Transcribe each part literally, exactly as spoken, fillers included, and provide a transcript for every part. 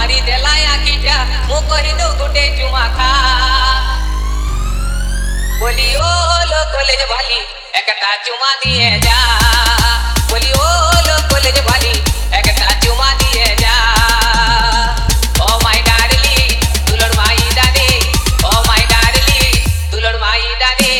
मारी देला आखिटा मु कहि दो गुटे चुमा खा बोली ओ लो कॉलेज वाली एकटा चुमा दिए जा बोली ओ लो कॉलेज वाली एकटा चुमा दिए जा ओ माय डार्लिंग दुलड़ माई दादी ओ माय डार्लिंग दुलड़ माई दादी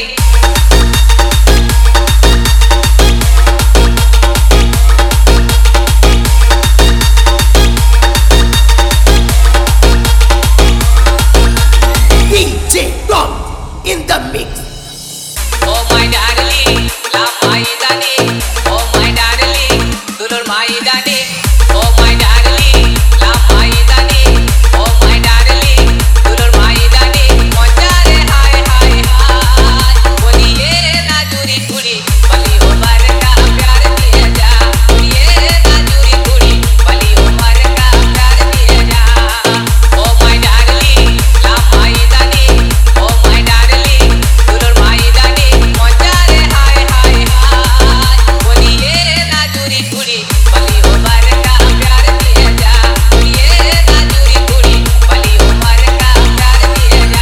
In the mix. Oh my darling, la mai dani. Oh my darling, dulur mai dani. Oh my darling, la mai dani. Oh my darling, dulur mai dani. Monjare hai hai hai. Boliye na juri kudi, bali umar ka pyar diye ja. Boliye na juri kudi, bali umar ka pyar diye ja. Oh my darling, la mai dani. Oh my darling. दुलड़ माई दानी मोजारे हाय हाय हाय बोलिए ना jury कुड़ी बली उमर का प्यार दिए जा बोलिए ना जूरी कुड़ी बली उमर का प्यार दिए जा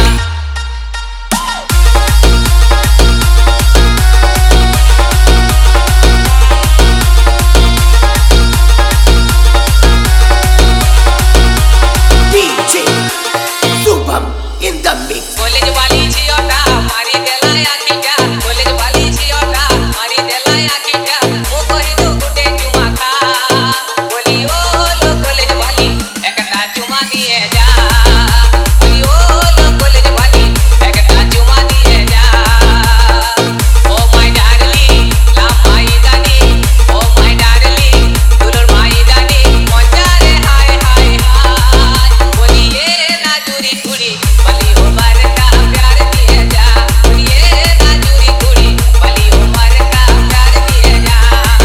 D J Subham in the mix. College वाली छियोटा मारी देला आखिटा कॉलेज वाली छियोटा मारी देला आखिटा मु कहि दो गुटे चुमा खा बोली ओ लो कॉलेज वाली एकटा चुमा दिए जा बोली ओ लो कॉलेज वाली एकटा चुमा दिए जा ओ माय डार्लिंग ला माई दानी ओ माय डार्लिंग दुलड़ माई दानी मोजारे हाय हाय हाय बोलिए ना जूरी कुड़ी बली उमर का प्यार दिए जा बोलिए ना जूरी कुड़ी बली उमर का प्यार दिए जा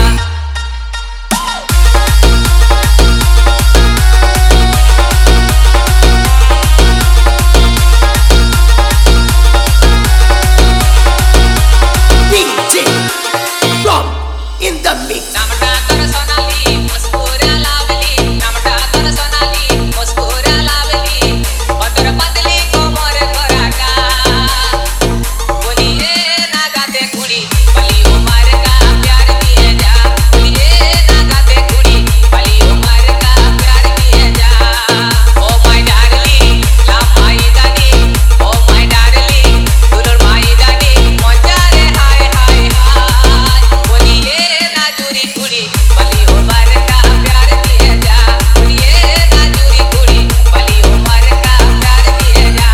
D J Rom in the mix. नामटा कर सोनाली मुस्कुरा लावली नामटा कर सोनाली मुस्कुरा लावली पतर पतली कोमर कराका बोलिए ना गाते कुड़ी बली उमर का प्यार दिए जा बोलिए ना गाते कुड़ी बली उमर का प्यार दिए जा ओ माय डार्लिंग ला माई दानी ओ माय डार्लिंग दुलड़ माई दानी मोजारे हाय हाय हाय बोलिए ना जूरी कुड़ी बली उमर का प्यार दिए जा बोलिए ना जूरी कुड़ी बली उमर का प्यार दिए जा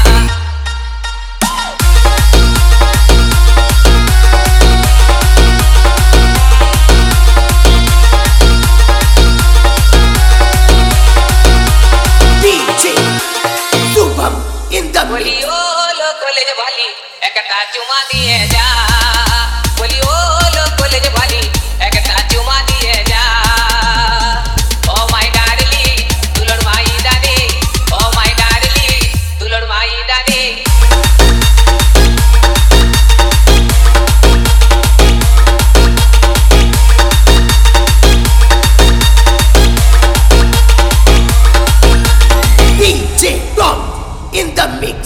D J Subham in the बोली mix. ओ लो कॉलेज वाली एकटा चुमा दिए जा बोली ओ लो कॉलेज वाली एकटा चुमा दिए जा ओ माय डार्लिंग दुलड़ माई दादी ओ माय डार्लिंग दुलड़ माई दादी D J Rom in the mix.